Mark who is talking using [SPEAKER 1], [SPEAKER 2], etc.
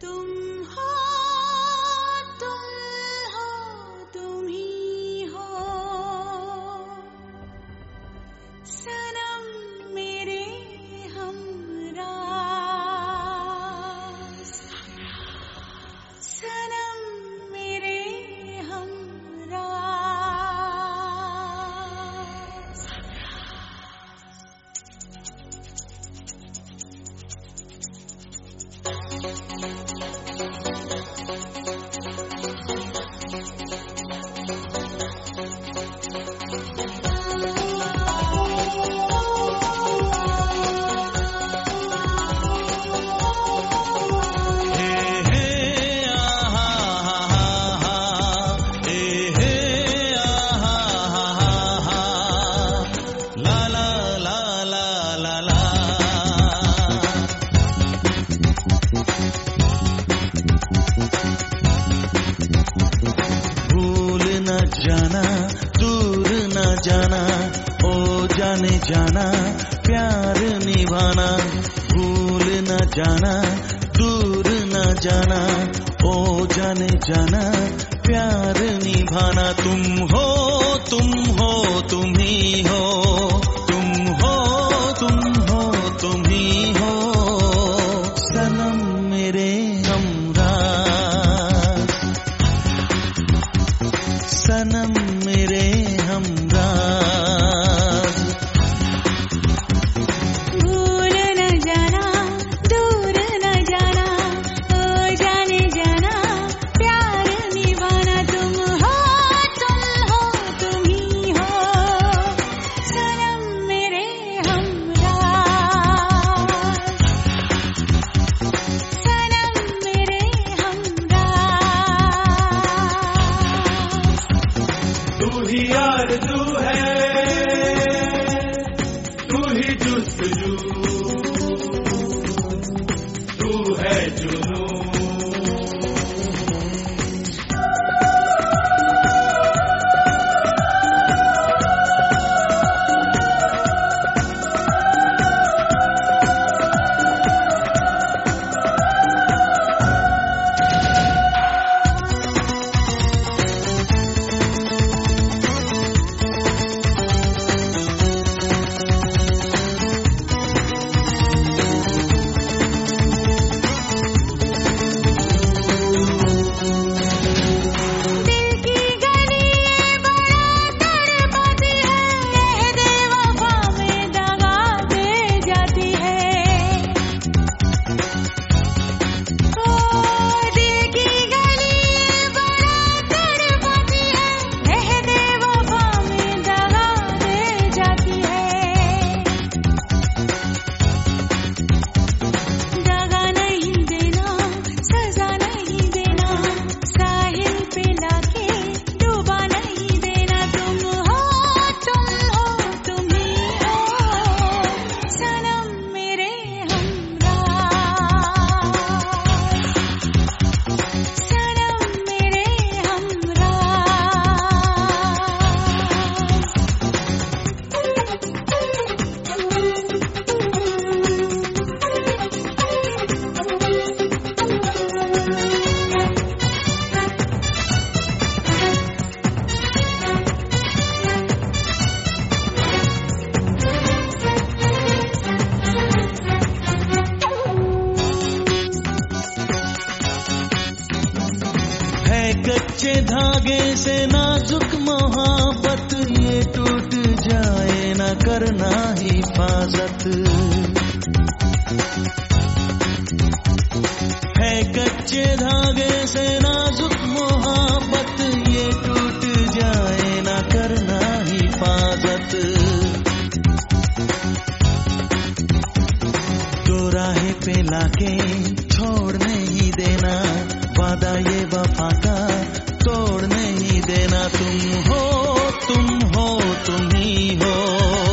[SPEAKER 1] जाना दूर न जाना, ओ जाने जाना प्यार निभाना। भूल न जाना दूर न जाना, ओ जाने जाना प्यार निभाना। तुम हो तुम हो तुम ही हो, तुम हो तुम हो तुम ही हो। सनम मेरे हमराज, सनम मेरे हमराज।
[SPEAKER 2] भूल न जाना दूर न जाना, ओ जाने जाना प्यार निभाना। तुम हो तुम ही हो, सनम मेरे हमराज, सनम मेरे हमराज।
[SPEAKER 3] तू ही आरज़ू है, तू ही जुस्तजू, तू है जुनून।
[SPEAKER 1] कच्चे धागे से नाजुक मोहब्बत, ये टूट जाए न करना हिफाजत। है कच्चे धागे से नाजुक मोहब्बत, ये टूट जाए न करना हिफाजत। तो राह पे लाके छोड़ नहीं देना, वादा ये वफा का तोड़ नहीं देना। तुम हो तुम ही हो।